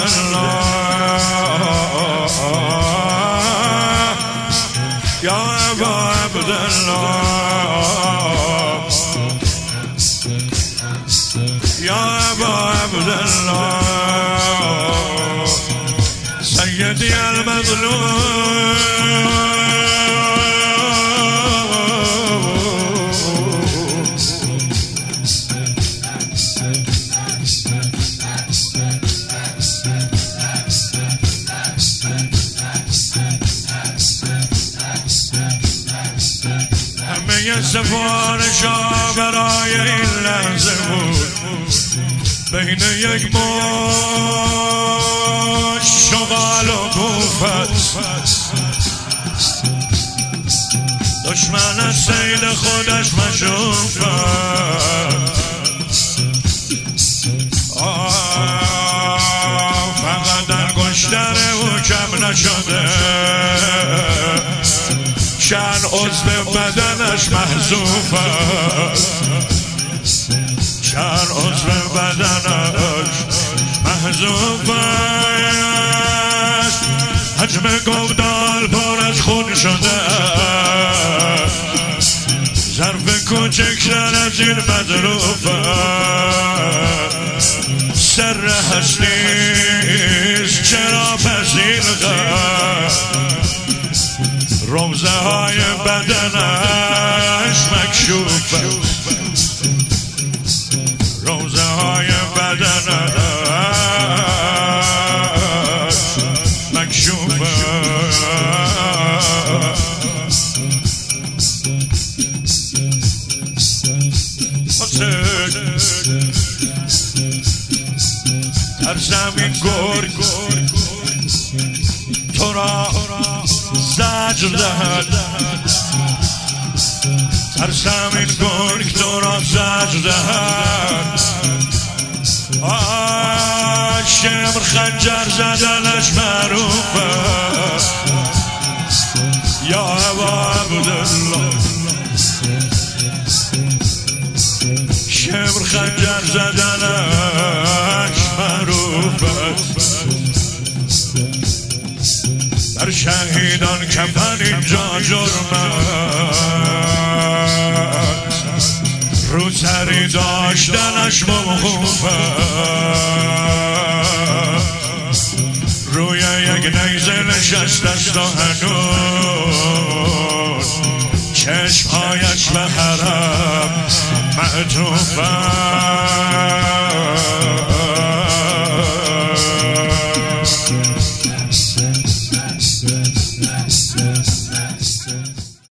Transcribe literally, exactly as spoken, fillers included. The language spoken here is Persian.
عبدالله یا ابا عبدالله یا ابا عبدالله سیدی المظلوم همه سفارشا برای این لحظه بود بین یک مشت شغال و کوفت دشمن از سید خودش مشوفت فقط انگشتر او کم نشده چند عضو بدنش محذوف است چند عضو بدنش محذوف است حجم گودال پر از خون شده ظرف کوچکتر از این مظروف است سر هستیست چرا پس این غم روزه های بدنش مکشوف روزه های بدنش مکشوف در زمین گرگ تو را زجر دهد در زمین گرگ تو را زجر دهد شمر خنجر زدنش معروف است یا ابا عبدالله شمر خنجر زدنش معروف است در شهیدان کفن اینجا جرم است رو سری داشتنش موقوف است روی یک نیزه نشست است و هنوز چشمهایش به حرم معطوف است